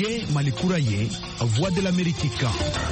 ye Malikura ye Voix de l'Amérique kan.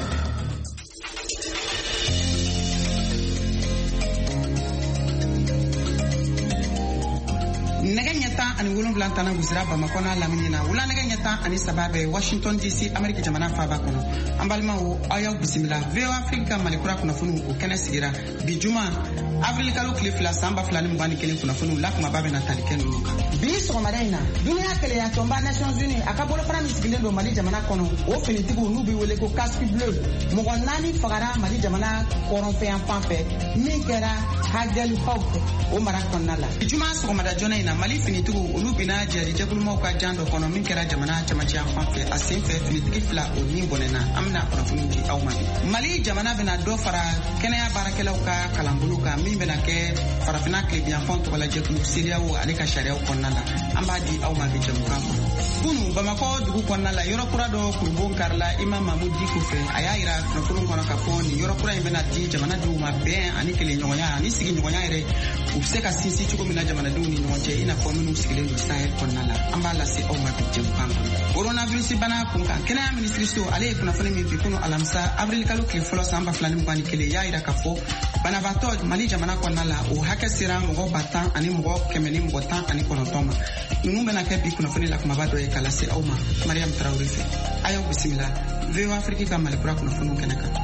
Neganyata ani wolonwula tana gusira Bamako n'a lamini na wula neganyata ani sababe Washington DC Amerika jamana faba kono an balimaw aw y'aw bisimila VOA Afrika Malikura kunnafoni o kɛnɛ sigira bi juma avril kalo tile 2 san 2021 kunnafoni la kuma ba bɛ na tali kɛ ninnu kan. Bi sɔgɔmada in na duniya kɛlɛya tɔnba Nations Unies a ka bolofara min sigilen don Mali jamana kɔnɔ o finitigiw n'u bɛ wele ko casque bleu mɔgɔ 4 fagara Mali jamana kɔrɔnfɛn fan fɛ min kɛra Hagel Hawk o mara kɔnɔna la. Bi juma sɔgɔmada joona in na Mali finitigiw olu bina jɛri jɛkulumaw ka jan dɔ kɔnɔ min kɛra jamana camancɛ fan fɛ a sen fɛ finitigi 2 o ni bɔnɛna an bɛna kunnafoni di aw ma. Mali jamana bɛna dɔ fara kɛnɛya baarakɛlaw ka kalanbolo kan min bɛna kɛ farafina kilebiyanfan tɔgɔla jɛkulu CEDEAO ale ka sariyaw kɔnɔna la an b'a di aw ma bi jamukan kɔnɔ. Kunu Bamako dugu kɔnɔna la yɔrɔ kura dɔ kurubon karila Imam Mahmud Diko fɛ a y'a yira kunnafoni kɔnɔ ka fɔ nin yɔrɔ kura in bɛna di jamanadenw ma bɛn ani kelenɲɔgɔnya ani sigiɲɔgɔnya yɛrɛ u bɛ se ka sinsin cogo min na jamanadenw ni ɲɔgɔn cɛ i n'a fɔ minnu sigilen don Sahel kɔnɔna la an b'a lase aw ma bi jamukan kɔnɔ. Coronavirus bana kunkan kɛnɛya minisiri so ale ye kunnafoni min di kunu alamisa avril kalo tile fɔlɔ san 2021 y'a yira ka fɔ banabaatɔ Mali jamana kɔnɔna la o hakɛ sera mɔgɔ 10 ani mɔgɔ 100 ni mɔgɔ 19 ma. Ninnu bɛna kɛ bi kunnafoni la kumaba dɔ ye ka lase aw ma Mariam Traoré fɛ. A y'aw bisimila VOA Afrika ka Malikura kunnafoniw kɛnɛ kan.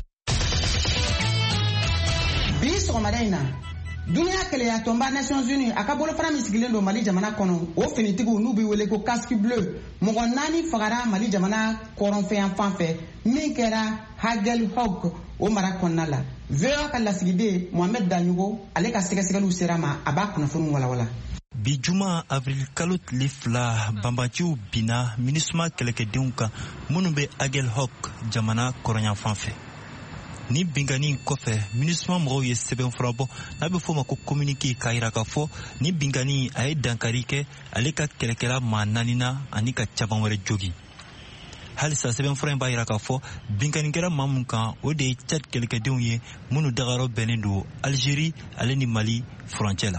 Bi sɔgɔmada in na duniya kɛlɛya tɔnba Nations Unies a ka bolofara min sigilen don Mali jamana kɔnɔ o finitigiw n'u bɛ wele ko casque bleu mɔgɔ 4 fagara Mali jamana kɔrɔnfɛn fan fɛ min kɛra Hagel Hawk o mara kɔnɔna la. VOA ka lasigiden Mohamed Daɲugo ale ka sɛgɛsɛgɛliw sera ma a b'a kunnafoni walawala. Bi juma avril kalo tile 2 banbanciw bina MINUSMA kɛlɛkɛdenw kan minnu bɛ Hagel Hawk jamana kɔrɔnyan fan fɛ. Ni bingani kɔfɛ MINUSMA mɔgɔw ye sɛbɛnfura bɔ n'a bɛ fɔ ma ko communiqué k'a yira k'a fɔ ni bingani a ye dankari kɛ ale ka kɛlɛkɛla maa 4 ani ka caman wɛrɛ jogi. Halisa sɛbɛnfura in b'a yira k'a fɔ binganikɛla maa mun kan o de ye Tchad kɛlɛkɛdenw ye minnu dagayɔrɔ bɛnnen don Algérie ale ni Mali furancɛ la.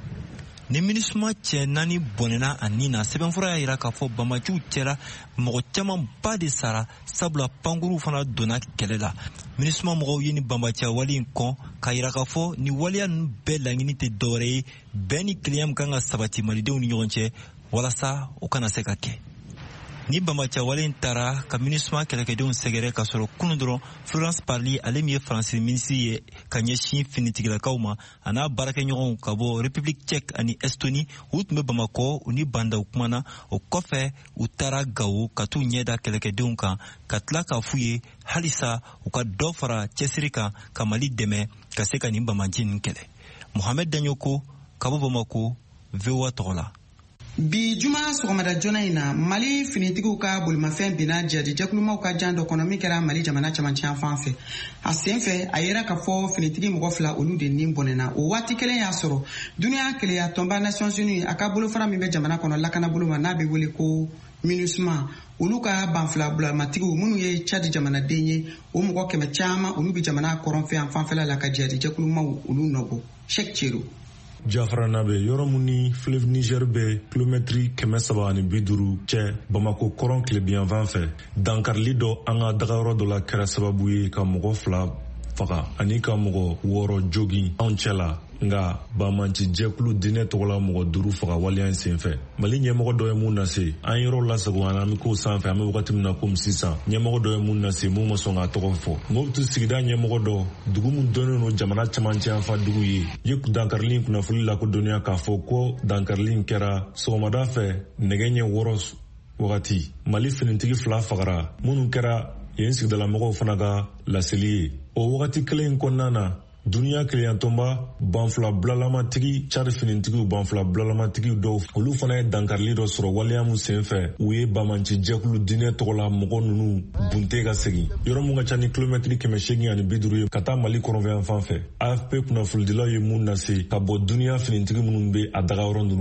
Ni MINUSMA cɛ 4 bɔnɛna a nin na sɛbɛnfura y'a yira k'a fɔ banbanciw cɛla mɔgɔ caman ba de sara sabula pankuruw fana donna kɛlɛ la. MINUSMA mɔgɔw ye ni banbanciya wale in kɔn k'a yira k'a fɔ ni waleya ninnu bɛɛ laɲini tɛ dɔwɛrɛ ye bɛn ni kelenya min kan ka sabati malidenw ni ɲɔgɔn cɛ walasa o kana se ka kɛ. Ni banbanciya wale in taara ka MINUSMA kɛlɛkɛdenw sɛgɛrɛ ka sɔrɔ kunu dɔrɔn Florence Parly ale min ye Faransi minisiri ye ka ɲɛsin finitigilakaw ma a n'a baarakɛɲɔgɔnw ka bɔ République tchèque ani Estonie u tun bɛ Bamako u ni bandaw kumana o kɔfɛ u taara Gao ka t'u ɲɛda kɛlɛkɛdenw kan ka tila k'a f'u ye halisa u ka dɔ fara cɛsiri kan ka Mali dɛmɛ ka se ka nin banbanci ninnu kɛlɛ. Mohamed Daɲoko ka bɔ Bamako VOA tɔgɔ la. Bi juma sɔgɔmada joona in na Mali finitigiw ka bolimafɛn bina jɛri jɛkulumaw ka jan dɔ kɔnɔ min kɛra Mali jamana camancɛ fan fɛ. A sen fɛ a yera ka fɔ finitigi mɔgɔ 2 olu de nin bɔnɛna o waati kelen y'a sɔrɔ duniya kɛlɛya tɔnba Nations Unies a ka bolofara min bɛ jamana kɔnɔ lakana bolo ma n'a bɛ wele ko MINUSMA olu ka banfila bulamatigiw minnu ye Tchad jamanaden ye o mɔgɔ 100 caman olu bɛ jamana kɔrɔnfɛn fanfɛla la ka jɛri jɛkulumaw olu nɔbɔ. Cheikh Thierno Jafrana be yɔrɔ mun ni fleuve Niger be kilomɛtiri 350 cɛ Bamako kɔrɔn kilebiyanfan fɛ dankarili dɔ an ka dagayɔrɔ dɔ la kɛra sababu ye ka mɔgɔ 2 faga ani ka mɔgɔ 6 jogi anw cɛ la nga bamanci jɛkulu dinɛ tɔgɔla mɔgɔ 5 faga waleya senfɛ. Mali ɲɛmɔgɔ dɔ ye mun nase an yɔrɔ lasago an bɛ ko sanfɛ an bɛ wagati min na komi sisan ɲɛmɔgɔ dɔ ye mun nase mun ma sɔn k'a tɔgɔ fɔ. Mopti sigida ɲɛmɔgɔ dɔ dugu mun dɔnnen no jamana camancɛ yanfa dugu ye ye dankarili kunnafoni lakodɔnniya k'a fɔ ko dankarili kɛra sɔgɔmada fɛ nɛgɛ ɲɛ 6 wagati Mali finitigi 2 fagara minnu kɛra yen sigidalamɔgɔw fana ka laseli ye. O wagati kelen kɔnɔna na duniya keleyantɔnba banfula bulalamatigi Tchad finitigiw banfula bulalamatigi dɔw olu fana ye dankarili dɔ sɔrɔ waleya mun senfɛ u ye bamanci jɛkulu dinɛ tɔgɔla mɔgɔ ninnu bunte ka segin yɔrɔ mun ka ca ni kilomɛtiri 850 ye ka taa Mali kɔrɔnfɛn fan fɛ. AFP kunnafonidilaw ye mun nase ka bɔ duniya finitigi minnu bɛ a dagayɔrɔ ninnu na.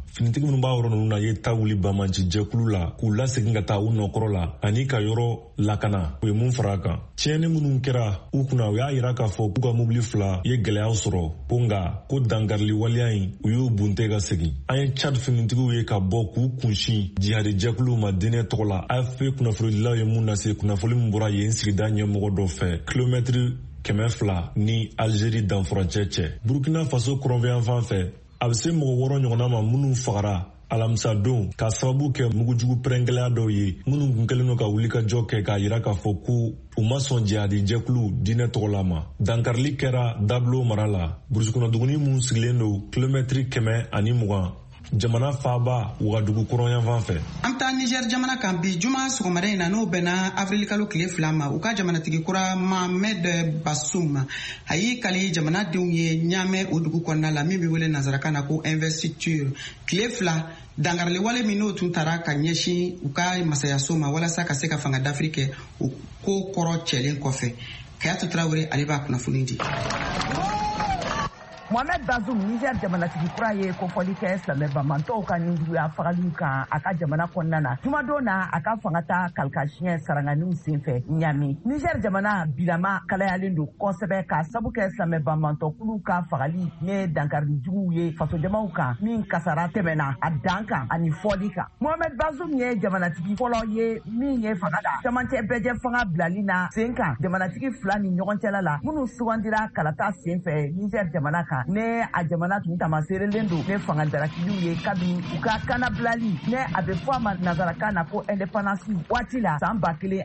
finitigi minnu b'a yɔrɔ ninnu na ye ta wuli bamanci jɛkulu la k'u lasegin ka taa u nɔkɔrɔ la ani ka yɔrɔ lakana u ye mun fara a kan. Tiɲɛni minnu kɛra u kunna u y'a yira k'a fɔ k'u ka mobili 2 ye gwɛlɛyaw sɔrɔ ko nga ko dangarili waleya in u y'u bunte ka segin. An ye Chad finitigiw ye ka bɔ k'u kunsin jihadi jɛkuluw ma diinɛ tɔgɔ la. AFP kunnafonidilaw ye mun lase kunnafoni min bɔra yen sigida ɲɛmɔgɔ dɔ fɛ kilomɛtiri 200 ni Algérie danfurancɛ cɛ. Burkina Faso kɔrɔnfɛyan fan fɛ a bɛ se mɔgɔ 6 ɲɔgɔnna ma minnu fagara alamisa don ka sababu kɛ mugujugu pɛrɛngɛlɛya dɔw ye minnu kun kɛlen don ka wulikajɔ kɛ k'a yira k'a fɔ ko u ma sɔn jihadi jɛkulu diinɛ tɔgɔla ma. Dankarili kɛra Dablo mara la burusikɔnɔduguni mun sigilen don kilomɛtiri 120 jamana faaba Wagadugu kɔrɔnyan fan fɛ. An taa Niger jamana kan bi juma sɔgɔmada in na n'o bɛnna avril kalo tile 2 ma u ka jamanatigi kura Mohamed Bazoum a y'i kali jamanadenw ye ɲamɛ o dugu kɔnɔna la min bɛ wele nazarakan na ko investiture. Tile 2 dangarili wale min n'o tun taara ka ɲɛsin u ka masayaso ma walasa ka se ka fanga dafiri kɛ o ko kɔrɔ cɛlen kɔfɛ. Kayatu Traore ale b'a kunnafoni di. Mohamed Bazoum Niger jamanatigi kura ye kofɔli kɛ silamɛ bamantɔw ka ninjuguya fagali kan a ka jamana kɔnɔna na. Jumadon na a ka fanga ta kalikasiɲɛ saranganiw senfɛ Niamey. Niger jamana bilama kalayalen don kosɛbɛ ka sabu kɛ silamɛ bamantɔkulu ka fagali ne dankarili juguw ye fasojamaw kan min kasara tɛmɛna a dan kan ani fɔli kan. Mohamed Bazoum ye jamanatigi fɔlɔ ye min ye fanga da camancɛ bɛjɛ fanga bilali na sen kan jamanatigi 2 ni ɲɔgɔn cɛla la minnu sugandira kalata senfɛ Niger jamana kan. Ne a jamana tun tamaserelen don ne fangadaratigiw ye kabini u ka kanabilali ne a bɛ fɔ a ma nazarakan na ko indépendance waati la san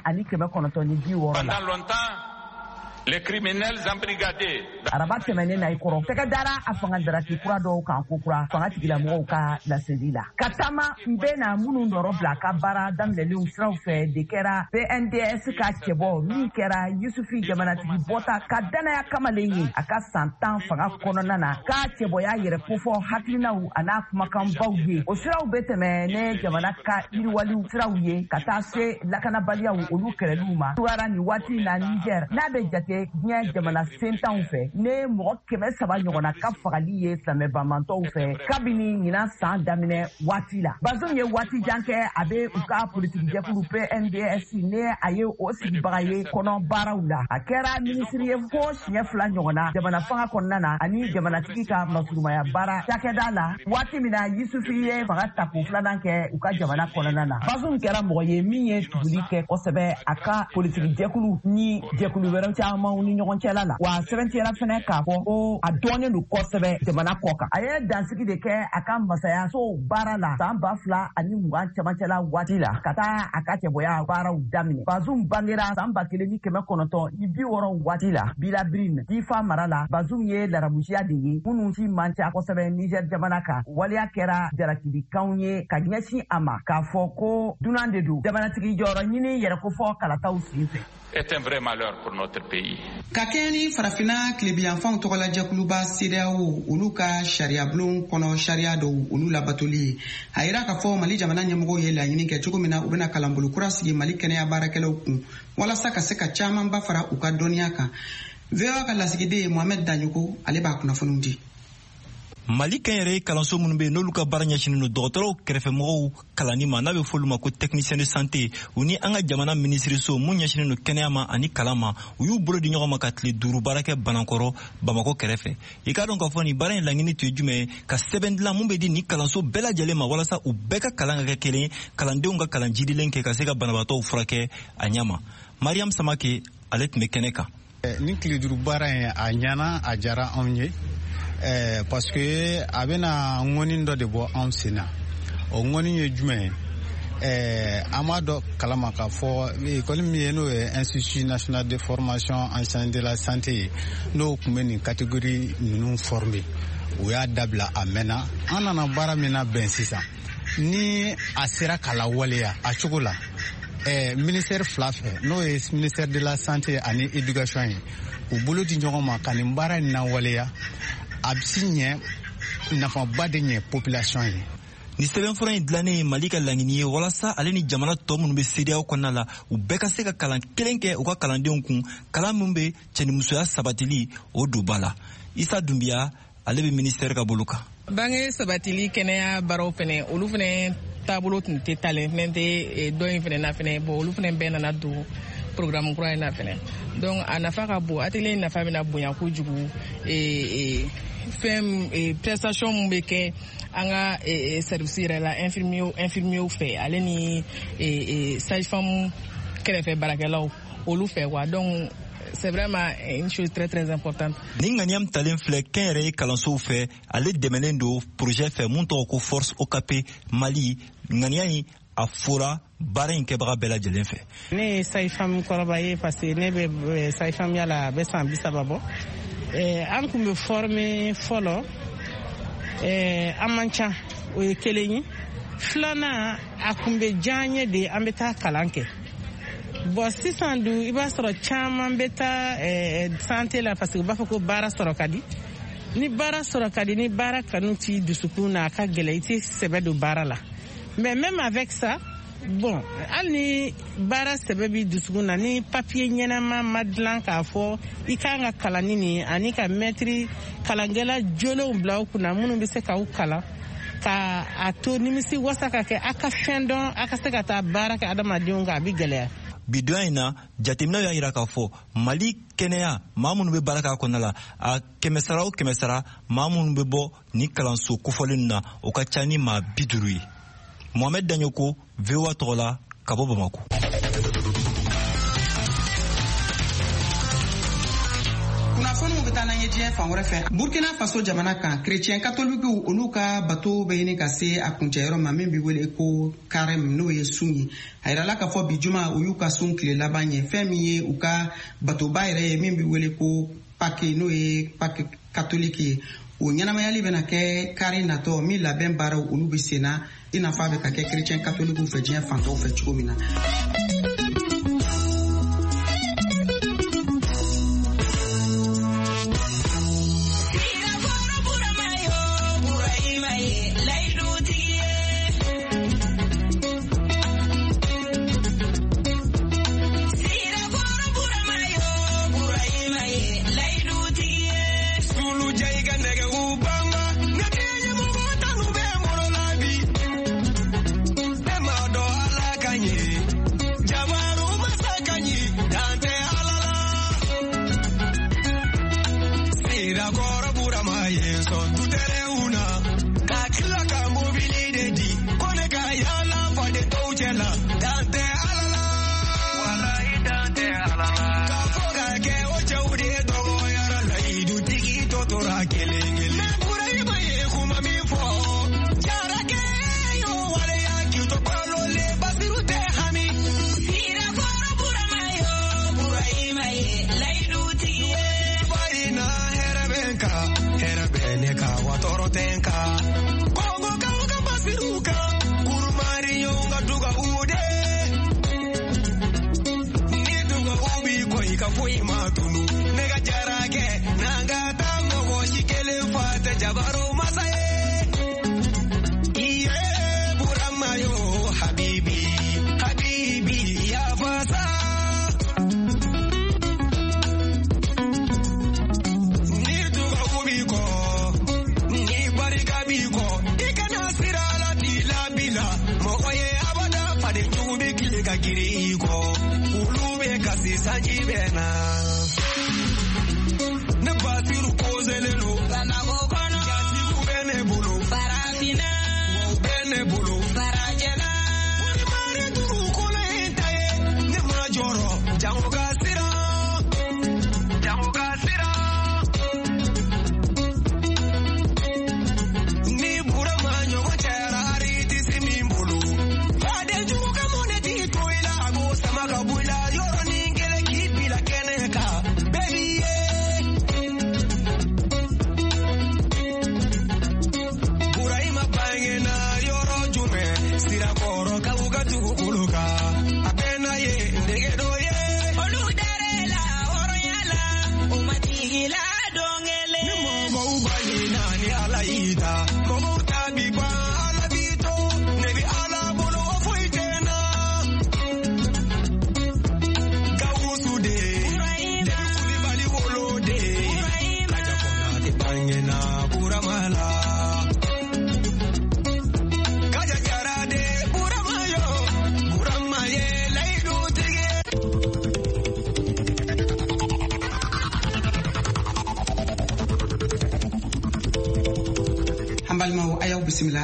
1960 la. Les criminels embrigadés. Araba tɛmɛnen na i kɔrɔ tɛgɛ dara a fangadarati kura dɔw kan ko kura fanga tigilamɔgɔw ka laseli la. Ka taama n bɛ na minnu nɔrɔ bila ka baara daminɛlenw siraw fɛ de kɛra PNDS ka cɛbɔ min kɛra Yusufi jamanatigi bɔta ka danaya kamalen ye a ka san 10 fanga kɔnɔna na k'a cɛbɔya yɛrɛ kofɔ hakilinaw a n'a kumakanbaw ye. O siraw bɛ tɛmɛ ne jamana ka yiriwaliw siraw ye ka taa se lakanabaliyaw olu kɛlɛliw ma. Tuyara ni waati na Niger n'a bɛ jate diɲɛ jamana sentanw fɛ ne mɔgɔ 300 ɲɔgɔnna ka fagali ye silamɛ bamantɔw fɛ kabini ɲinan san daminɛ waati la. Bazoum ye waati jan kɛ a bɛ u ka politiki jɛkulu PNDS ne a ye o sigibaga ye kɔnɔ baaraw la. A kɛra minisiri ye fo siɲɛ 2 ɲɔgɔnna jamana fanga kɔnɔna na ani jamanatigi ka masurumaya baara cakɛda la waati min na Yusufi ye fanga tako 2nan kɛ u ka jamana kɔnɔna na. Bazoum kɛra mɔgɔ ye min ye tuguli kɛ kosɛbɛ a ka politiki jɛkulu ni jɛkulu wɛrɛw caman ni ɲɔgɔn cɛla la wa sɛbɛntiyara fɛnɛ k'a fɔ ko a dɔɔnen don kosɛbɛ jamana kɔ kan. A ye dansigi de kɛ a ka masayaso baara la san 2020 camancɛla waati la ka taa a ka cɛbɔya baaraw daminɛ. Bazoum bangera san 1960 waati la Bilabrin Difa mara la. Bazoum ye larabusiya de ye minnu si man ca kosɛbɛ Niger jamana kan. Waleya kɛra jarakidikanw ye ka ɲɛsin a ma k'a fɔ ko dunan de don jamanatigi jɔyɔrɔ ɲini yɛrɛkofɔ kalataw senfɛ. C'est un vrai malheur pour notre pays. Ka kɛ ni farafina tilebiyanfanw tɔgɔla jɛkuluba CEDEAO olu ka sariya bulon kɔnɔ sariya dɔw olu labatoli ye. A yira k'a fɔ Mali jamana ɲɛmɔgɔw ye laɲini kɛ cogo min na u bɛna kalanbolo kura sigi Mali kɛnɛya baarakɛlaw kun walasa ka se ka caman ba fara u ka dɔnniya kan. VOA ka lasigiden Mohamed Daɲoko ale b'a kunnafoniw di. Mali kɛnyɛrɛ kalanso minnu bɛ n'olu ka baara ɲɛsinnen don dɔgɔtɔrɔw kɛrɛfɛmɔgɔw kalanni ma n'a bɛ fɔ olu ma ko technicien de santé u ni an ka jamana minisiriso mun ɲɛsinnen don kɛnɛya ma ani kalan ma u y'u bolo di ɲɔgɔn ma ka tile 5 baara kɛ Banakɔrɔ Bamako kɛrɛfɛ. I k'a dɔn k'a fɔ nin baara in laɲini tun ye jumɛn ye ka sɛbɛn dilan mun bɛ di nin kalanso bɛɛ lajɛlen ma walasa u bɛɛ ka kalan ka kɛ kelen kalandenw ka kalan jidilen kɛ ka se ka banabaatɔw furakɛ a ɲɛ ma. Mariam Samake ale tun bɛ kɛnɛ kan. Nin tile 5 baara in a ɲana a diyara anw ye. Parce que a bɛna ŋɔni dɔ de bɔ anw sen na o ŋɔni ye jumɛn ye an b'a dɔn kalama k'a fɔ école min ye n'o ye Institut national de formation enseignants de la santé ye n'o tun bɛ nin catégorie ninnu former o y'a dabila a mɛnna an nana baara min na bɛn sisan ni a sera k'a lawaleya a cogo la ministère 2 fɛ n'o ye ministère de la santé ani éducation ye u bolo di ɲɔgɔn ma ka nin baara in lawaleya a bɛ si ɲɛ nafaba de ɲɛ population ye. Ni sɛbɛnfura in dilannen ye Mali ka laɲini ye walasa ale ni jamana tɔ minnu bɛ CEDEAO kɔnɔna la u bɛɛ ka se ka kalan kelen kɛ u ka kalandenw kun kalan min bɛ cɛnimusoya sabatili o don ba la. Isa Dunbiya ale bɛ ministère ka bolo kan. bange sabatili kɛnɛya baraw fɛnɛ olu fɛnɛ taabolo tun tɛ talen fɛnɛ tɛ dɔ in fɛnɛ na fɛnɛ bon olu fɛnɛ bɛɛ nana don programme kura in na fɛnɛ donc a nafa ka bon atelier nafa bɛna bonya kojugu fɛn prestation mun bɛ kɛ an ka service yɛrɛ la infirmier fɛ ale ni sage-femme kɛrɛfɛ baarakɛlaw olu fɛ quoi donc c'est vraiment une chose très très importante. Ni ŋaniya talen filɛ kɛnyɛrɛye kalansow fɛ ale dɛmɛlen don projet fɛ mun tɔgɔ ko force OKP Mali ŋaniya in a fɔra baara in kɛbaga bɛɛ lajɛlen fɛ. Ne ye sage-femme kɔrɔba ye parce que ne bɛ sage-femme ya la a bɛ san 30 bɔ. An kun bɛ former fɔlɔ an man ca o ye kelen ye filanan a kun bɛ diya n ye de an bɛ taa kalan kɛ. Bon sisan dun I b'a sɔrɔ caman bɛ taa santé la parce que u b'a fɔ ko baara sɔrɔ ka di ni baara sɔrɔ ka di ni baara kanu t'i dusukun na a ka gɛlɛn I tɛ sɛbɛ don baara la mais même avec ça bon hali ni baara sɛbɛ b'i dusukun na ni papier ɲɛnama ma dilan k'a fɔ I kan ka kalan ni nin ani ka maître kalangɛla jolenw bila u kunna minnu bɛ se k'aw kalan ka a to nimisi wasa ka kɛ a ka fɛn dɔn a ka se ka taa baara kɛ adamadenw kan a bɛ gɛlɛya. Bidoya in na jateminɛw y'a yira k'a fɔ Mali kɛnɛya maa minnu bɛ baara k'a kɔnɔna la a kɛmɛsara o kɛmɛsara maa minnu bɛ bɔ ni kalanso kofɔlen na o ka ca ni maa 50 ye. Mohamed Danyoko VOA tɔgɔ la ka bɔ Bamako. kunnafoniw bɛ taa n'an ye diɲɛ fan wɛrɛ fɛ Burkina Faso jamana kan chrétien catholiques olu ka bato bɛ ɲini ka se a kuncɛyɔrɔ ma min bɛ wele ko carême n'o ye sun ye a yirala k'a fɔ bi juma o y'u ka sun tile laban ye fɛn min ye u ka batoba yɛrɛ ye min bɛ wele ko Pâques n'o ye Pâques catholique ye o ɲɛnamayali bɛna kɛ kari natɔ min labɛn baaraw olu bɛ sen na I n'a fɔ a bɛ ka kɛ chrétien catholiques fɛ diɲɛ fan tɔw fɛ cogo min na.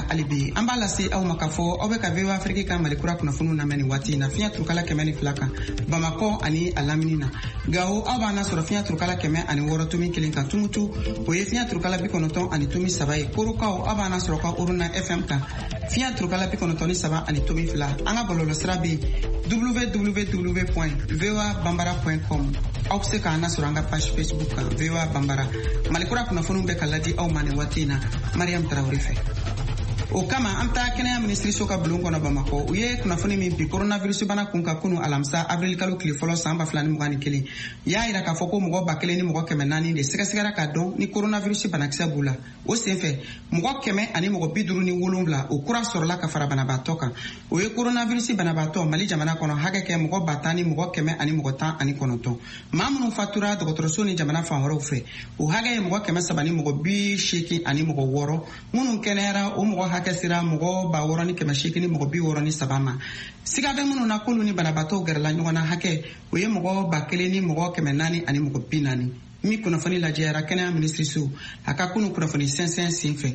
la alibi an b'a lase aw ma k'a fɔ aw bɛ ka VOA Afrique ka malikura kunnafoniw lamɛn ni waati na fiɲɛ turukala 102 kan Bamakɔ ani a lamini na Gao aw b'an sɔrɔ fiɲɛ turukala 106.1 kan Tumutu o ye fiɲɛ turukala 93 ye Korokaw aw b'an sɔrɔ ka Uruna FM kan fiɲɛ turukala 93 ani tomi 2 an ka bɔlɔlɔ sira bɛ www.voabambara.com aw bɛ se k'an sɔrɔ an ka page Facebook kan VOA Bambara malikura kunnafoniw bɛ ka ladi aw ma nin waati na Mariam Tarawele fɛ o kama an bɛ taa kɛnɛya minisiriso ka bulon kɔnɔ Bamakɔ u ye kunnafoni min bi coronavirus bana kun ka kunu alamisa avril kalo tile fɔlɔ san 2021 y'a yira k'a fɔ ko mɔgɔ 1,000 ni mɔgɔ 400 de sɛgɛsɛgɛra k'a dɔn ni coronavirus banakisɛ b'u la o senfɛ mɔgɔ 100 ani mɔgɔ 57 o kura sɔrɔla ka fara banabaatɔ kan o ye coronavirus banabaatɔ Mali jamana kɔnɔ hakɛ kɛ mɔgɔ 10,000 ni mɔgɔ 100 ani mɔgɔ 19 maa minnu fatura dɔgɔtɔrɔso ni jamana fan wɛrɛw fɛ o hakɛ ye mɔgɔ 300 ni mɔgɔ 80 ani mɔgɔ 6 minnu kɛnɛyara o mɔgɔ hakɛ sera mɔgɔ 6,000 ni 800 ni mɔgɔ 63 ma siga bɛ minnu na k'olu ni banabaatɔw gɛrɛla ɲɔgɔn na hakɛ o ye mɔgɔ 1,000 ni mɔgɔ 400 ani mɔgɔ 40 min kunnafoni lajɛyara kɛnɛya minisiriso a ka kunu kunnafoni sɛnsɛn senfɛ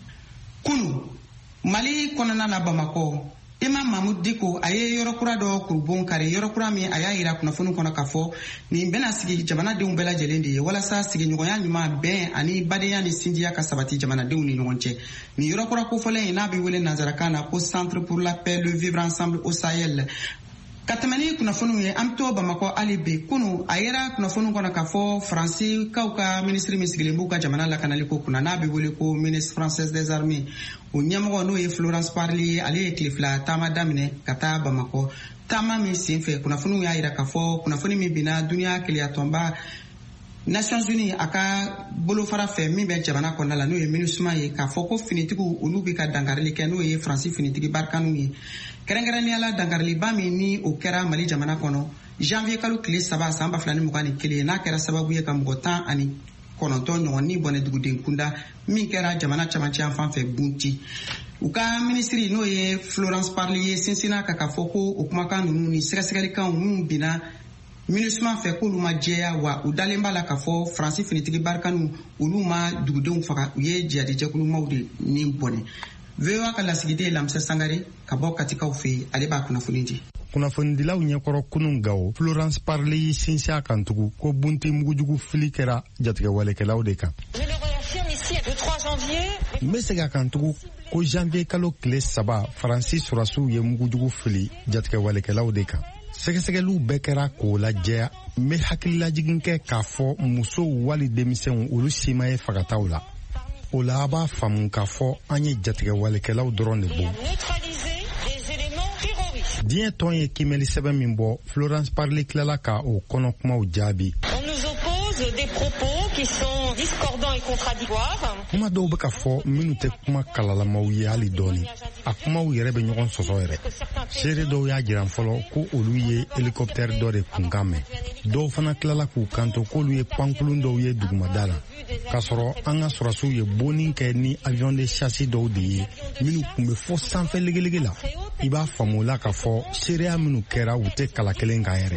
kunu Mali kɔnɔna na Bamakɔ Imam Mahmoud Diko a ye yɔrɔ kura dɔ kurubon kari yɔrɔ kura min a y'a yira kunnafoni kɔnɔ k'a fɔ nin bɛna sigi jamanadenw bɛɛ lajɛlen de ye walasa sigiɲɔgɔnya ɲuman bɛn ani badenya ni sinjiya ka sabati jamanadenw ni ɲɔgɔn cɛ nin yɔrɔ kura kofɔlen in n'a bɛ wele nanzarakan na ko Centre pour la paix le vivre ensemble au Sahel ka tɛmɛ ni kunnafoniw ye an bɛ to Bamakɔ hali bi kunu a yera kunnafoniw kɔnɔ k'a fɔ Faransi kaw ka minisiri min sigilen b'u ka jamana lakanali ko kunna n'a bɛ wele ko ministre française des armées o ɲɛmɔgɔ n'o ye Florence Parly ye ale ye tile 2 taama daminɛ ka taa Bamakɔ taama min senfɛ kunnafoniw y'a yira k'a fɔ kunnafoni min binna duniya keleyatɔnba Nations Unies a ka bolofara fɛ min bɛ jamana kɔnɔna la n'o ye MINUSMA ye k'a fɔ ko finitigiw olu bɛ ka dankarili kɛ n'o ye Faransi finitigi barikaniw ye kɛrɛnkɛrɛnnenya dankariliba min ni o kɛra Mali jamana kɔnɔ janvier kalo tile 3 san 2021 n'a kɛra sababu ye ka mɔgɔ 19 ɲɔgɔn ni bɔnɛ duguden kunda min kɛra jamana camancɛ yan fan fɛ bunti u ka minisiri n'o ye Florence Parly ye sinsinna ka fɔ ko o kumakan ninnu ni sɛgɛsɛgɛlikanw minnu binna MINUSMA fɛ k'olu ma jɛya wa u dalen b'a la k'a fɔ Faransi finitigi barikaniw olu ma dugudenw faga u ye jihadijɛkulumaw de ni bɔnɛ VOA ka lasigiden Lamisa Sangare ka bɔ Katikaw fɛ ale b'a kunnafoni di kunnafonidilaw ɲɛkɔrɔ kunun Gao Florence Parly y'i sinsin a kan tugun ko bunte mugujugu fili kɛra jatigɛwalekɛlaw de kan n bɛ segin a kan tugun ko janvier kalo tile 3 Faransi sɔrɔsiw ye mugujugu fili jatigɛwalekɛlaw de kan sɛgɛsɛgɛliw bɛɛ kɛra k'o lajɛya n bɛ hakililajigin kɛ k'a fɔ musow wali denmisɛnw olu si ma ye fagataw la o la a b'a faamu k'a fɔ an ye jatigɛwalekɛlaw dɔrɔn de bon diɲɛ tɔn ye kimɛli sɛbɛn min bɔ Florence Parly tilala ka o kɔnɔ kumaw jaabi kuma dɔw bɛ ka fɔ minnu tɛ kuma kalalamaw ye hali dɔɔni a kumaw yɛrɛ bɛ ɲɔgɔn sɔsɔ yɛrɛ seere dɔw y'a jiran fɔlɔ ko olu ye hélicoptère dɔ de kunkan mɛn dɔw fana tilala k'u kanto k'olu ye pankulun dɔw ye dugumada la k'a sɔrɔ an ka sɔrɔsiw ye bonni kɛ ni avion de chasse dɔw de ye minnu tun bɛ fɔ sanfɛ legelege la i b'a faamu la k'a fɔ seereya minnu kɛra u tɛ kala kelen kan yɛrɛ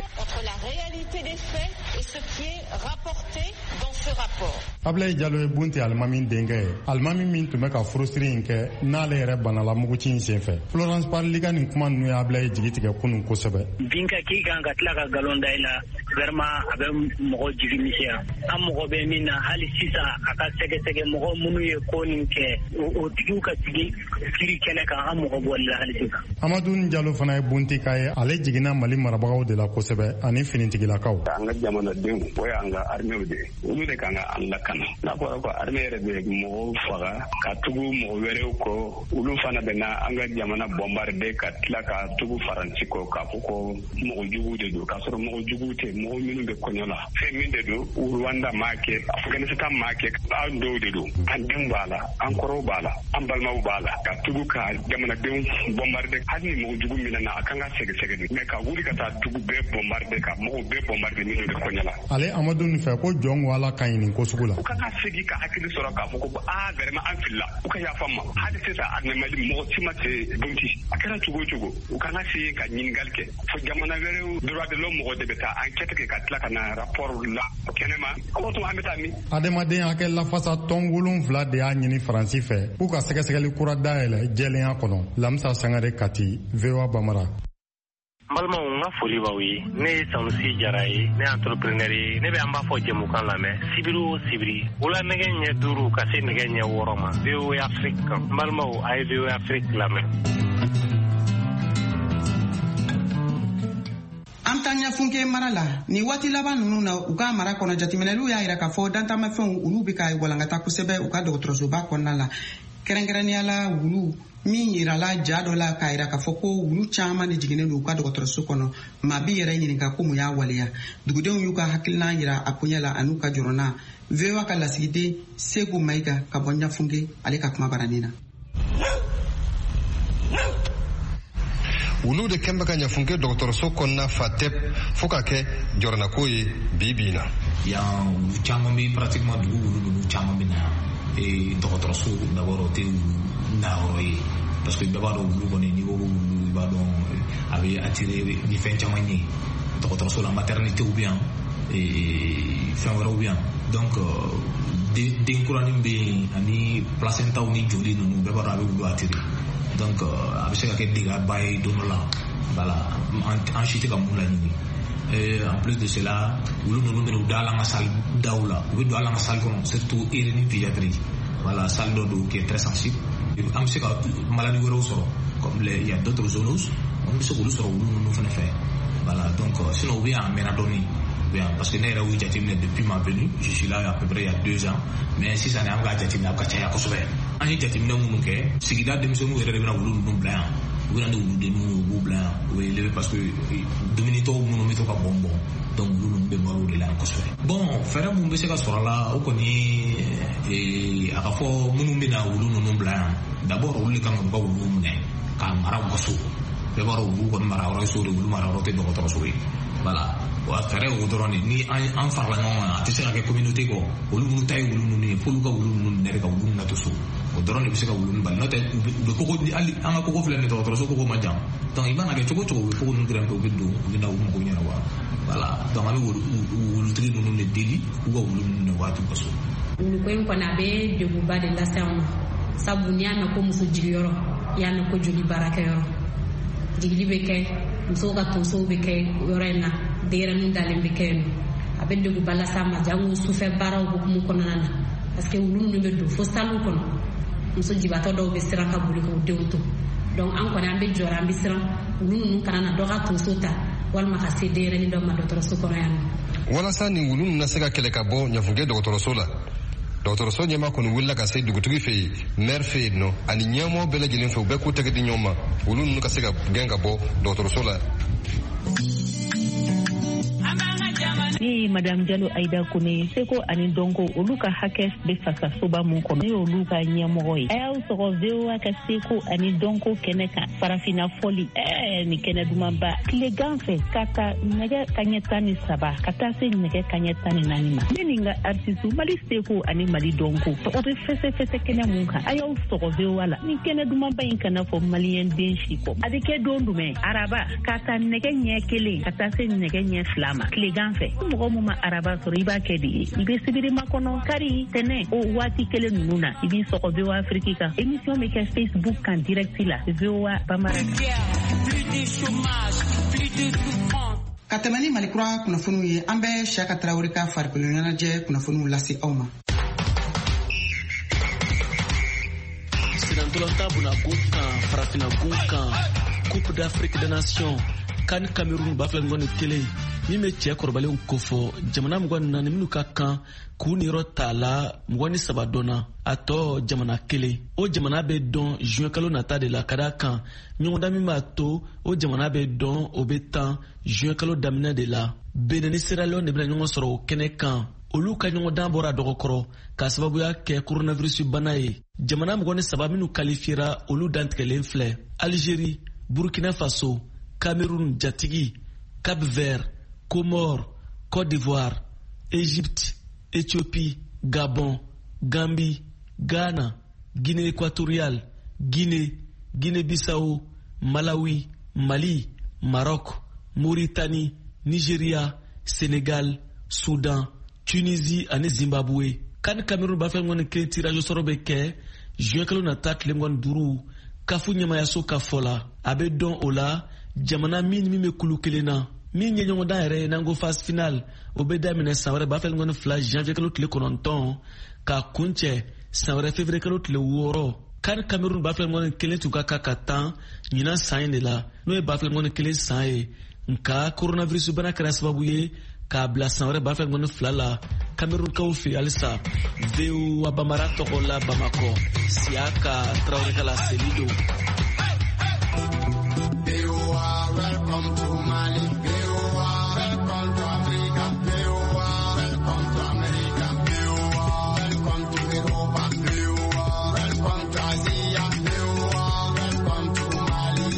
Ablaye Jalo ye bunte alimami denkɛ ye alimami min tun bɛ ka furusiri in kɛ n'ale yɛrɛ banala muguci in senfɛ Florence Parly ka nin kuma ninnu ye Ablaye jigi tigɛ kunun kosɛbɛ bin ka k'i kan ka tila ka galon da i la vraiment a bɛ mɔgɔ jigi misɛnya an mɔgɔ bɛ min na hali sisan a ka sɛgɛsɛgɛ mɔgɔ minnu ye ko nin kɛ o tigiw ka sigi kiri kɛnɛ kan an mɔgɔ bɔli la hali sisan Amadou Jalo fana ye bunte k'a ye ale jiginna Mali marabagaw de la kosɛbɛ ani finitigilakaw an ka jamanadenw o y'an ka armée de olu de kan ka an lakana n'a fɔra ko armée yɛrɛ bɛ mɔgɔw faga ka tugu mɔgɔ wɛrɛw kɔ olu fana bɛ na an ka jamana bombarder ka tila ka tugu Faransi kɔ k'a fɔ ko mɔgɔ jugu de don k'a sɔrɔ mɔgɔ jugu tɛ mɔgɔ minnu bɛ kɔɲɔ la fɛn min de don Rwanda m'a kɛ Afghanistan m'a kɛ an dɔw de don an denw b'a la an kɔrɔw b'a la an balimaw b'a la ka tugu ka jamanadenw bombarder hali ni mɔgɔ jugu minɛ na a kan ka sɛgɛsɛgɛ de mais ka wuli ka taa tugu bɛɛ bombarder ka mɔgɔw bɛɛ bombarder minnu bɛ kɔɲɔ la ale Amadou fɛ ko jɔn ko Ala ka ɲi nin ko sugu la kan ka segi ka hakili sɔrɔ k'a fɔ ko vraiment an filila u ka yafa ma hali sisan armée Mali mɔgɔ si ma se bunti a kɛra cogo o cogo u kan ka se ka ɲininkali kɛ fo jamana wɛrɛw droit de l'homme mɔgɔ de bɛ taa enquête kɛ ka tila ka na rapport la kɛnɛma o tuma an bɛ taa min. adamaden hakɛ lafasa tɔn 7 de y'a ɲini faransi fɛ k'u ka sɛgɛsɛgɛli kura dayɛlɛ jɛlenya kɔnɔ. Lamisa Sangare Kati, VOA Bamara. N balimaw n ka foli b'aw ye, ne ye Sanusi Jara ye, ne ye entrepreneur ye, ne bɛ an b'a fɔ jɛmukan lamɛn sibiri o sibiri wula nɛgɛ ɲɛ 5 ka se nɛgɛ ɲɛ 6 ma VOA Afrique kan. N balimaw a ye VOA Afrique lamɛn. An ta ɲɛfunke mara la ni waati laban ninnu na u ka mara kɔnɔ jateminɛliw y'a yira k'a fɔ dantamafɛnw olu bɛ ka walankata kosɛbɛ u ka dɔgɔtɔrɔsoba kɔnɔna la kɛrɛnkɛrɛnnenya la wulu min yirala ja dɔ la k'a yira k'a fɔ ko wulu caman de jiginnen don u ka dɔgɔtɔrɔso kɔnɔ maa bi yɛrɛ ɲininka ko mun y'a waleya dugudenw y'u ka hakilina yira a koɲɛ la an'u ka jɔrɔna VOA ka lasigiden Segu Mayiga ka bɔ ɲɛfunke ale ka kuma baranin na. wulu de kɛnbɛ ka ɲafunke dɔgɔtɔrɔso kɔnɔna fa tɛp fo ka kɛ jɔrɔnako ye bi na. yan wulu caman bɛ pratiquement dugu wulu ninnu caman bɛ na dɔgɔtɔrɔso d'abord o tɛ wulu nayɔrɔ ye parce que bɛɛ b'a dɔn wulu kɔni n'i ko wulu i b'a dɔn a bɛ attirer ni fɛn caman ye dɔgɔtɔrɔso la maternité bɛ yan fɛn wɛrɛw bɛ yan donc den kuranin bɛ yen ani placentaw ni joli ninnu bɛɛ b'a dɔn a bɛ wulu attirer. Donc a bɛ se ka kɛ degaba ye don dɔ la voilà an si tɛ ka mun laɲini en plus de cela wulu ninnu bɛ don hali an ka salle daw la u bɛ don hali an ka salle kɔnɔ surtout urine pédiatrie voilà salle dɔ don qui est très sensible an bɛ se ka maladie wɛrɛw sɔrɔ comme il y a d'autres zoonoses an bɛ se k'olu sɔrɔ wulu ninnu fana fɛ voilà donc sinon u bɛ yan a mɛnna dɔɔni parce que ne yɛrɛ y'u jateminɛ depuis ma venue je suis là à peu près il y a 2 ans mais sisan an b'a jateminɛ a bɛ ka caya kosɛbɛ an ye jateminɛ minnu kɛ sigida denmisɛnninw yɛrɛ de bɛna wulu ninnu bila yan u bɛna ni wuludenninw u b'u bila yan o ye levé parce que dumunitɔw minnu bɛ to ka bɔn donc wulu ninnu bɛ malo de la kosɛbɛ bon fɛɛrɛ minnu bɛ se ka sɔrɔ a la o kɔni a ka fɔ minnu bɛna wulu ninnu bila yan d'abord olu de kan ka u ka wulu minɛ k'a mara u ka so bɛɛ b'a dɔn wulu kɔni mara yɔrɔ ye so de wulu mara yɔrɔ tɛ dɔgɔtɔrɔso ye voilà wa fɛɛrɛ o dɔrɔn de ni an farala ɲɔgɔn kan a tɛ se ka kɛ communauté kɔ olu minnu ta ye wulu ninnu ye f'olu ka wulu ninnu minɛ de ka wulu ninnu to so o dɔrɔn de bɛ se ka wulu ninnu bali n'o tɛ u bɛ kogo hali an ka kogo filɛ nin dɔgɔtɔrɔso kogo man jan donc i mana kɛ cogo o cogo u bɛ kogo ninnu gɛrɛntɛ u bɛ don u bɛ na u mago ɲɛna wa voilà donc an bɛ wulutigi ninnu de deli k'u ka wulu ninnu de waati ka so. wuluko in kɔni a bɛ degunba de lase an ma sabu n'i y'a mɛn ko muso jigiyɔrɔ i y'a mɛn ko joli baarakɛyɔrɔ jigili bɛ kɛ musow ka tonsow bɛ kɛ yɔrɔ in na denyɛrɛnin dalen bɛ kɛ yen nɔ a bɛ degunba lase an ma jango sufɛ baaraw hukumu kɔnɔna na parce que wulu ninnu bɛ don fo saliw kɔnɔ muso jibatɔ dɔw bɛ siran ka boli k'u denw to donc an kɔni an bɛ jɔrɔ an bɛ siran wulu ninnu kana na dɔ ka tonso ta walima ka se denyɛrɛnin dɔ ma dɔgɔtɔrɔso kɔnɔ yan nɔ. walasa nin wulu ninnu na se ka kɛlɛ ka bɔ ɲafunke dɔgɔtɔrɔso la dɔgɔtɔrɔso ɲɛmaa kɔni wulila ka se dugutigi fɛ yen maire fɛ yen nɔ ani ɲɛmɔgɔ bɛɛ lajɛlen fɛ u bɛɛ k'u tɛgɛ di ɲɔgɔn ma wulu ninnu ka se ka gɛn ka bɔ dɔgɔtɔrɔso la. ne ye madame Jalo Aida Kone seko ani donko olu ka hakɛ bɛ fasasoba mun kɔnɔ ne y'olu ka ɲɛmɔgɔ ye a y'aw sɔgɔ VOA ka seko ani donko kɛnɛ kan farafina fɔli ni kɛnɛ dumanba tilegan fɛ ka ta nɛgɛ kaɲɛ 13 ka taa se nɛgɛ kaɲɛ 14 ma ne ni n ka artiste Mali seko ani Mali donko tɔgɔ bɛ fɛsɛfɛsɛ kɛnɛ mun kan a y'aw sɔgɔ VOA la ni kɛnɛ dumanba in kana fɔ maliyɛn den si kɔ a bɛ kɛ don jumɛn araba ka ta nɛgɛ ɲɛ 1 ka taa se nɛgɛ ɲɛ 2 ma tilegan fɛ mɔgɔ mun ma araba sɔrɔ i b'a kɛ de ye i bɛ sibiri makɔnɔ kari tɛnɛ o waati kelen ninnu na i b'i sɔgɔ VOA Afrique kan émission bɛ kɛ Facebook kan direct la VOA Bamara. ka tɛmɛ ni malikura kunnafoniw ye an bɛ Siyaka Tarawele ka farikolo ɲɛnajɛ kunnafoniw lase aw ma. Sinantolanta bunago kan farafinago kan Coupe d'Afrique des Nations kan Cameroun b'a filɛ ɲɔgɔn ni kelen min bɛ cɛ kɔrɔbalenw ko fɔ jamana 24 minnu ka kan k'u niyɔrɔ t'a la 23 dɔnna a tɔ jamana kelen o jamana bɛ dɔn juin kalo nata de la ka d'a kan ɲɔgɔndan min b'a to o jamana bɛ dɔn o bɛ tan juin kalo daminɛ de la Benin ni Sierra Leone de bɛna ɲɔgɔn sɔrɔ o kɛnɛ kan olu ka ɲɔgɔndan bɔra dɔgɔkɔrɔ ka sababuya kɛ coronavirus bana ye jamana 23 minnu qualifiera olu dantigɛlen filɛ Algérie, Burkina Faso, Cameroun jatigi, Cap-Vert, Comores, Côte d'Ivoire, Égypte, Éthiopie, Gabon, Gambie, Ghana, Guinée équatoriale, Guinée-Bissau, Malawi, Mali, Maroc, Mauritanie, Nigeria, Sénégal, Soudan, Tunisie et Zimbabwe. Kan Cameroun ba fel ngon ke tirage soro be ke juin kalo na tat le ngon duru kafu nyama yaso kafola abe don ola jamana min mi me kulu kelena min nyenyo da ere nango phase finale obeda mine sawre ba fel ngon flash janvier kalo tle kononton ka kunche sawre février kalo tle woro kan Cameroun ba fel ngon kelen tuka kakatan nyina saine la no e ba fel ngon kelen sae nka coronavirus bana kra sababu ye ka bla sanwere ba fel ngon flala Cameroun ka ufi alisa veu abamara tokola Bamako siaka Traoré kala Selido. Welcome to Mali, welcome to Africa, welcome to America, welcome to Europa, welcome to Asia, welcome to Mali.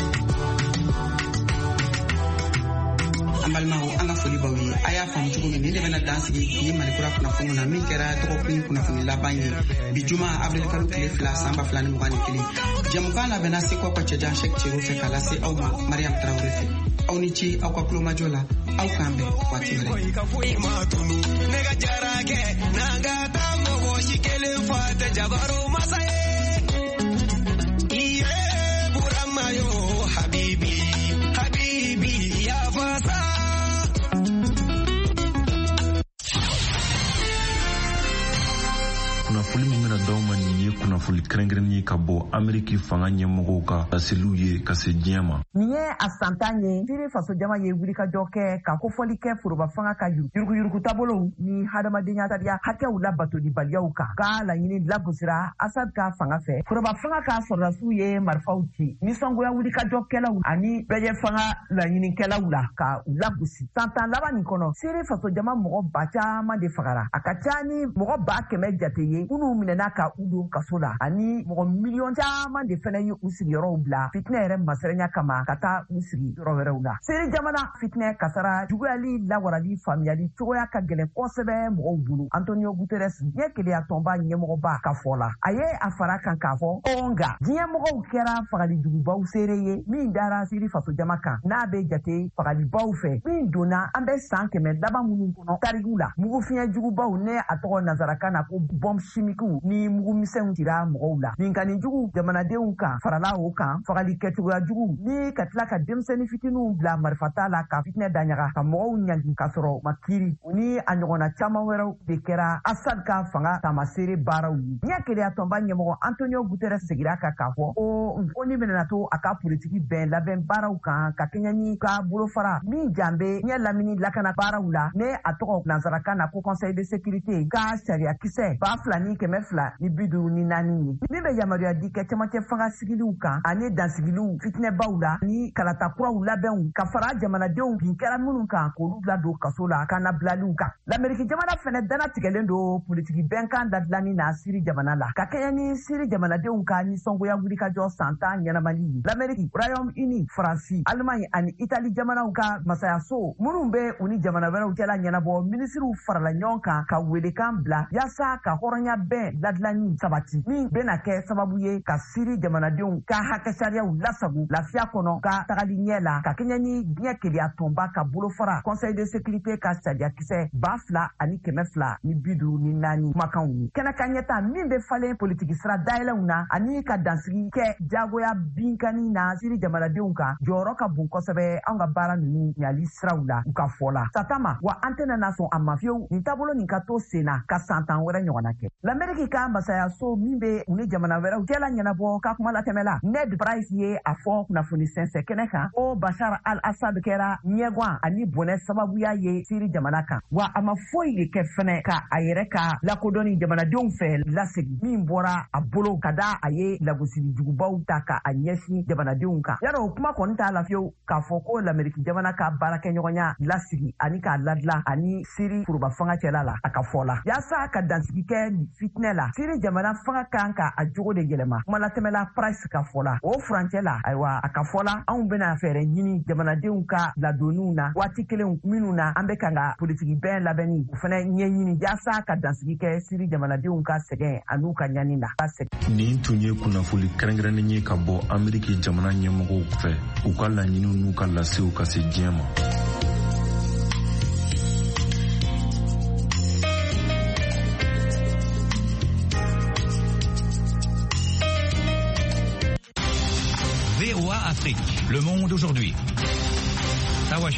Ambalmao anga foli bawi aya fam jugo min de bena dansigi ni malikura kuna fumuna min kera to ko kuna fumi labanye bijuma avril kalu kile fla samba fla ni mugani kile jamukala bena se ko cheja shek chiru fe kala se awma Mariam Traoré fe awni ci akwa klo majola aw kambe watimare nega jarage nanga tango go shikele fata jabaro masaye iye buramayo habibi ya fasa. Kunafuli mimena dauma ni ye kunafuli krengreni ka bɔ Ameriki fanga ɲɛmɔgɔw ka laseliw ye ka se diɲɛ ma. Nin ye a santan ye siri faso jama ye wulikajɔ kɛ ka kofɔli kɛ foroba fanga ka yuruguyurugu taabolow ni hadamadenya tabiya hakɛw labatoli baliyaw kan ka laɲini lagosira Asad ka fanga fɛ foroba fanga ka sɔrɔdasiw ye marifaw ci nisɔngoya wulikajɔkɛlaw ani bɛɛ fanga laɲinikɛlaw la ka u lagosi santan laban nin kɔnɔ siri faso jama mɔgɔ ba caman de fagara a ka ca ni mɔgɔ 100 jate ye minnu minɛna ka u don kaso la ani mɔgɔ miliyɔn caman de fɛnɛ ye u sigiyɔrɔw bila fitinɛ yɛrɛ masɛrɛnya kama ka taa u sigi yɔrɔ wɛrɛw la seri jamana fitinɛ kasara juguyali lawarali faamuyali cogoya ka gɛlɛn kosɛbɛ mɔgɔw bolo Antonio Guterres diɲɛ keleya tɔnba ɲɛmɔgɔba ka fɔ la a ye a fara kan k'a fɔ nka diɲɛmɔgɔw kɛra fagalijugubaw seere ye min dara siri faso jama kan n'a bɛ jate fagalibaw fɛ min donna an bɛ san 100 laban minnu kɔnɔ tarigiw la mugufiɲɛ jugubaw ne a tɔgɔ nazarakan na ko bɔm chimiques ni mugumisɛnw cira mɔgɔw la ninkani jugu jamanadenw kan farala o kan fagali kɛcogoya jugu ni ka tila ka denmisɛnnin fitininw bila marifata la ka fitinɛ daɲaga ka mɔgɔw ɲangi ka sɔrɔ ma kiiri u ni a ɲɔgɔnna caman wɛrɛw de kɛra Asad ka fanga tamaseere baaraw ye diɲɛ keleya tɔnba ɲɛmɔgɔ Antonio Guterres segira kan k'a fɔ ko ni benena to a ka politiki bɛn labɛn baaraw kan ka kɛɲɛ ni ka bolofara min janbe ɲɛ lamini lakana baaraw la ne a tɔgɔ nazarakan na ko conseil de sécurité ka sariya kisɛ 2,254 ye min bɛ yamaruya di kɛ cɛmancɛ fanga sigiliw kan ani dansigiliw fitinɛbaw la ni kalata kuraw labɛnw ka fara jamanadenw bin kɛra minnu kan k'olu ladon kaso la ka na bilaliw kan l'Amérique jamana fɛnɛ dana tigɛlen don politiki bɛnkan dadilani na siri jamana la ka kɛɲɛ ni siri jamanadenw ka nisɔngoya wulikajɔ santan ɲɛnamali ye l'Amérique Royaume-Uni Faransi Allemagne ani Italie jamanaw ka masayaso minnu bɛ u ni jamana wɛrɛw cɛla ɲɛnabɔ minisiriw farala ɲɔgɔn kan ka welekan bila yaasa ka hɔrɔnya bɛn ladilani sabati min bena kɛ sababu ye ka siri jamanadenw ka hakɛ sariyaw lasago lafiya kɔnɔ ka tagali ɲɛ la ka kɛɲɛ ni diɲɛ keleya tɔnba ka bolofara conseil de sécurité ka sariyakisɛ 2,254 kumakanw ye kɛnɛ ka ɲɛta min bɛ falen politiki sira dayɛlɛnw na ani ka dansigi kɛ jagoya binkani na siri jamanadenw kan jɔyɔrɔ ka bon kosɛbɛ anw ka baara ninnu ɲali siraw la u ka fɔ la satama wa an tɛna na sɔn a ma fiyewu nin taabolo nin ka to sen na ka santan wɛrɛ ɲɔgɔnna kɛ l'Amérique ka masayaso min bɛ u ni jamana wɛrɛw cɛla ɲɛnabɔ ka kuma latɛmɛ la Ned Price ye a fɔ kunnafoni sɛnsɛ kɛnɛ kan ko Bashar al-Assad kɛra ɲɛgwan ani bɔnɛ sababuya ye siri jamana kan wa a ma foyi de kɛ fɛnɛ ka a yɛrɛ ka lakodɔnni jamanadenw fɛ lasegi min bɔra a bolo ka da a ye lagosili jugubaw ta ka a ɲɛsin jamanadenw kan yarɔ o kuma kɔni t'a la fiyewu k'a fɔ ko l'Amérique jamana ka baarakɛɲɔgɔnya lasigi ani k'a ladila ani siri foroba fanga cɛla la a ka fɔ la yaasa ka dansigi kɛ fitinɛ la siri jamana fanga kan ka a jogo de yɛlɛma kuma latɛmɛla price ka fɔla o furancɛ la ayiwa a ka fɔla anw bena fɛɛrɛ ɲini jamanadenw ka ladonniw na waati kelen minnu na an be kan ka politiki bɛn labɛnni o fɛnɛ ɲɛɲini yaasa ka dansigi kɛ siri jamanadenw ka sɛgɛn an'u ka ɲani na. Nin tun ye kunnafoli kɛrɛnkɛrɛnnen ye ka bɔ Ameriki jamana ɲɛmɔgɔw fɛ u ka laɲiniw n'u ka lasew ka se diɲɛ ma. VOA Afrique, le monde aujourd'hui.